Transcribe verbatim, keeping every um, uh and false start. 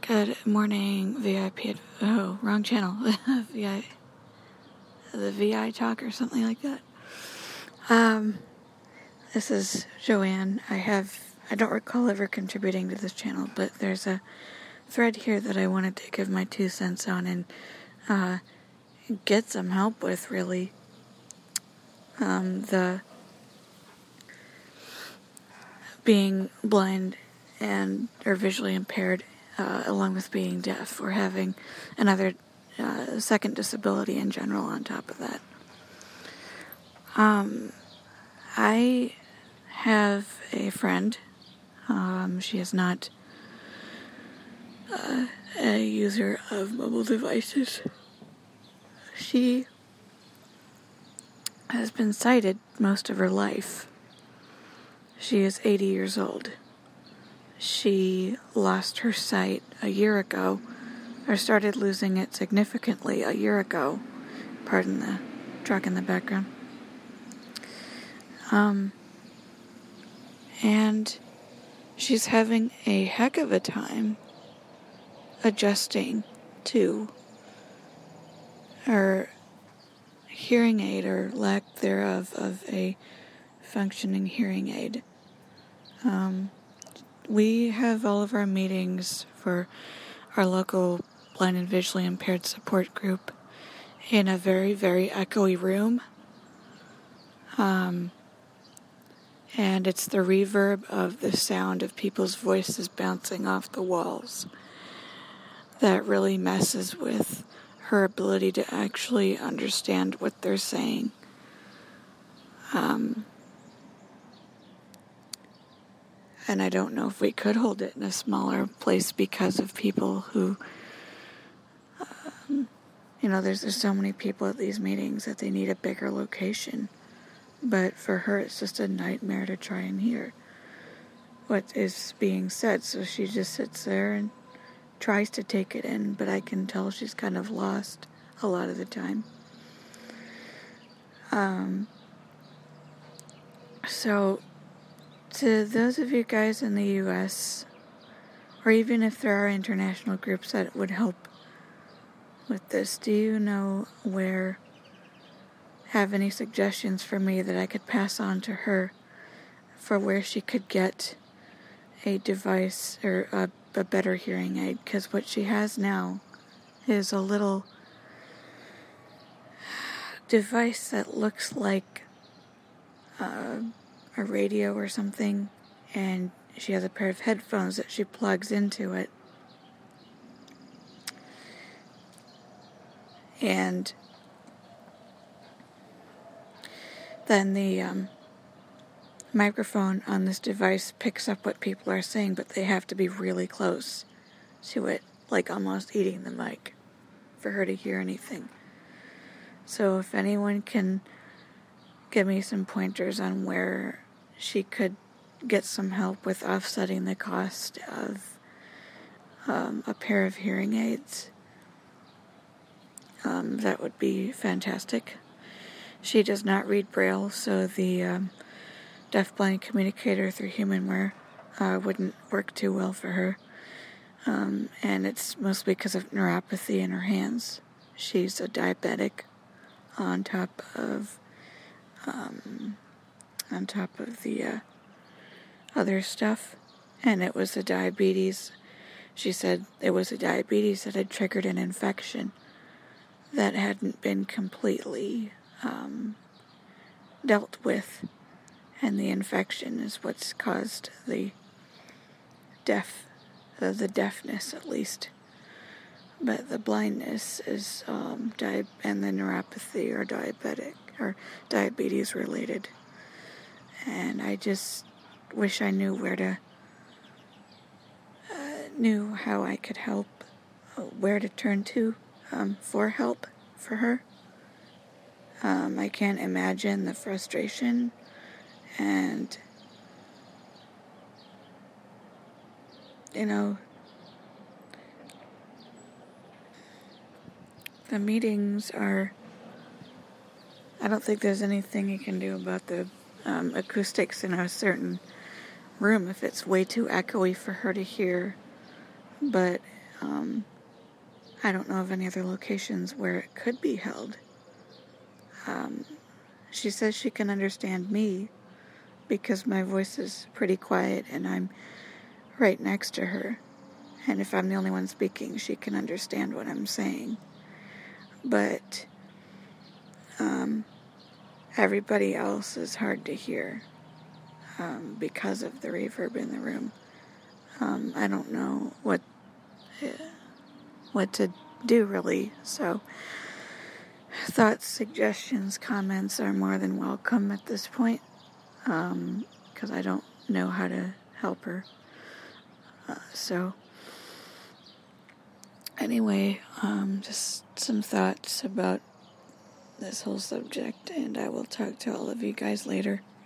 Good morning, V I P. Oh, wrong channel. V I, the V I talk or something like that. Um, this is Joanne. I have, I don't recall ever contributing to this channel, but there's a thread here that I wanted to give my two cents on and uh, get some help with, really. Um, the being blind and or visually impaired, uh, along with being deaf or having another uh, second disability in general on top of that. Um, I have a friend. Um, she is not uh, a user of mobile devices. She has been sighted most of her life. She is eighty years old. She lost her sight a year ago, or started losing it significantly a year ago. Pardon the truck in the background. Um, and she's having a heck of a time adjusting to her hearing aid, or lack thereof of a functioning hearing aid. Um, we have all of our meetings for our local blind and visually impaired support group in a very, very echoey room. Um, and it's the reverb of the sound of people's voices bouncing off the walls that really messes with her ability to actually understand what they're saying. Um, and I don't know if we could hold it in a smaller place because of people who, um, you know, there's, there's so many people at these meetings that they need a bigger location. But for her, it's just a nightmare to try and hear what is being said. So she just sits there and tries to take it in, but I can tell she's kind of lost a lot of the time. Um, so, to those of you guys in the U S, or even if there are international groups that would help with this, do you know where, have any suggestions for me that I could pass on to her for where she could get a device or a, a better hearing aid? Because what she has now is a little device that looks like uh, a radio or something, and she has a pair of headphones that she plugs into it. And then the um, microphone on this device picks up what people are saying, but they have to be really close to it, like almost eating the mic, for her to hear anything. So if anyone can give me some pointers on where she could get some help with offsetting the cost of um, a pair of hearing aids, um, that would be fantastic. She does not read Braille, so the um, deaf-blind communicator through HumanWare uh, wouldn't work too well for her. Um, and it's mostly because of neuropathy in her hands. She's a diabetic on top of um, on top of the uh, other stuff, and it was a diabetes. She said it was a diabetes that had triggered an infection that hadn't been completely um, dealt with, and the infection is what's caused the deaf, uh, the deafness at least. But the blindness is um, di- and the neuropathy are diabetic or diabetes related. And I just wish I knew where to, uh, knew how I could help, uh, where to turn to um, for help for her. Um, I can't imagine the frustration and, you know, the meetings are, I don't think there's anything you can do about the um, acoustics in a certain room if it's way too echoey for her to hear. But Um, I don't know of any other locations where it could be held. Um, she says she can understand me because my voice is pretty quiet and I'm right next to her. And if I'm the only one speaking, she can understand what I'm saying. But um, everybody else is hard to hear um, because of the reverb in the room. Um, I don't know what uh, what to do, really. So thoughts, suggestions, comments are more than welcome at this point, um, because I don't know how to help her. Uh, so anyway, um, just some thoughts about this whole subject, and I will talk to all of you guys later.